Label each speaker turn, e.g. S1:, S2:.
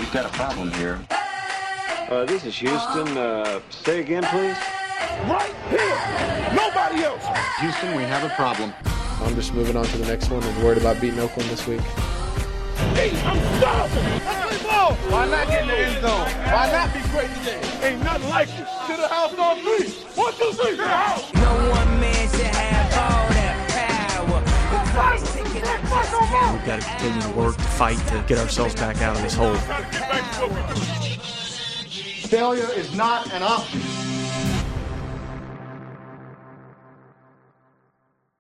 S1: We've got a problem here.
S2: This is Houston. Say again, please.
S3: Right here. Nobody else.
S1: Houston, we have a problem.
S4: I'm just moving on to the next one and worried about beating Oakland this week.
S3: Hey, I'm starving. Let's play ball. Why not get in the end zone? Why not be great today? Ain't nothing like it. To the house on 3. 1, 2, 3. To the house.
S5: No one man should have all that power.
S6: We've got to continue to work, to fight, to get ourselves back out of this hole.
S3: Failure is not an option.